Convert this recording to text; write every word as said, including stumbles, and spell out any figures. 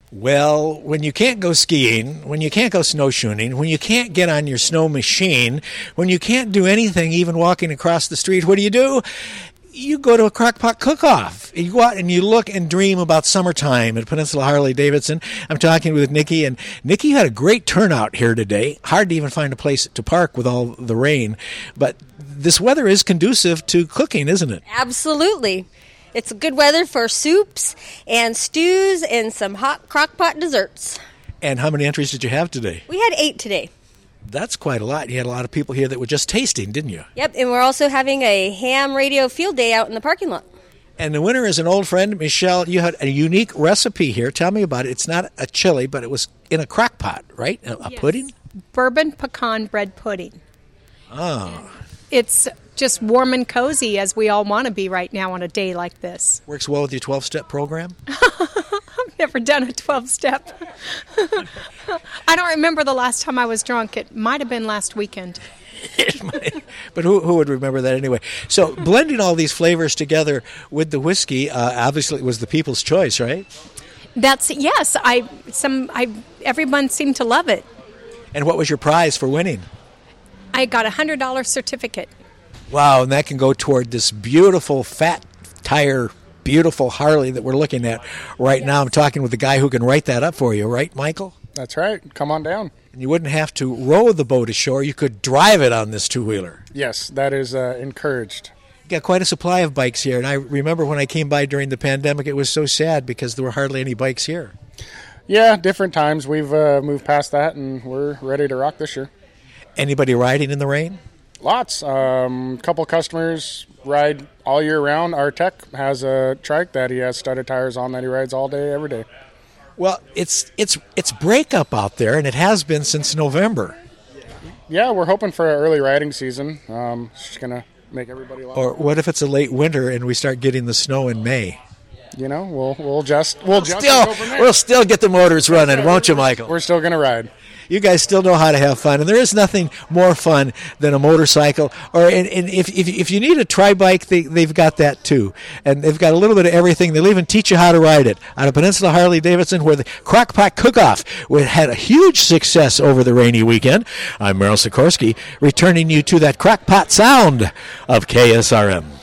Well, when you can't go skiing, when you can't go snowshoeing, when you can't get on your snow machine, when you can't do anything, even walking across the street, what do you do? You go to a crockpot cook-off. You go out and you look and dream about summertime at Peninsula Harley-Davidson. I'm talking with Nikki, and Nikki had a great turnout here today. Hard to even find a place to park with all the rain, but this weather is conducive to cooking, isn't it? Absolutely. It's good weather for soups and stews and some hot crockpot desserts. And how many entries did you have today? We had eight today. That's quite a lot. You had a lot of people here that were just tasting, didn't you? Yep, and we're also having a ham radio field day out in the parking lot. And the winner is an old friend, Michelle. You had a unique recipe here. Tell me about it. It's not a chili, but it was in a crock pot, right? A, a yes. pudding? Bourbon pecan bread pudding. Oh. It's just warm and cozy as we all want to be right now on a day like this. Works well with your twelve-step program? I've never done a twelve-step. I don't remember the last time I was drunk. It might have been last weekend. It might, but who who would remember that anyway? So blending all these flavors together with the whiskey, uh, obviously it was the people's choice, right? That's yes. I some I everyone seemed to love it. And what was your prize for winning? I got a hundred dollar certificate. Wow, and that can go toward this beautiful fat tire, beautiful Harley that we're looking at right yes. now. I'm talking with the guy who can write that up for you, right, Michael? That's right. Come on down. And you wouldn't have to row the boat ashore. You could drive it on this two-wheeler. Yes, that is uh, encouraged. You got quite a supply of bikes here, and I remember when I came by during the pandemic, it was so sad because there were hardly any bikes here. Yeah, different times. We've uh, moved past that, and we're ready to rock this year. Anybody riding in the rain? Lots. A um, couple customers ride all year round. Our tech has a trike that he has studded tires on that he rides all day, every day. Well, it's it's it's breakup out there, and it has been since November. Yeah, we're hoping for an early riding season. Um, it's just going to make everybody laugh. Or what if it's a late winter and we start getting the snow in May? You know, we'll we'll just we'll, we'll just still we'll still get the motors running, won't you, Michael? We're still going to ride. You guys still know how to have fun, and there is nothing more fun than a motorcycle. Or and, and if, if if you need a tri-bike, they they've got that too, and they've got a little bit of everything. They'll even teach you how to ride it out of Peninsula Harley-Davidson, where the Crockpot Cook-Off had a huge success over the rainy weekend. I'm Merrill Sikorsky, returning you to that Crockpot sound of K S R M.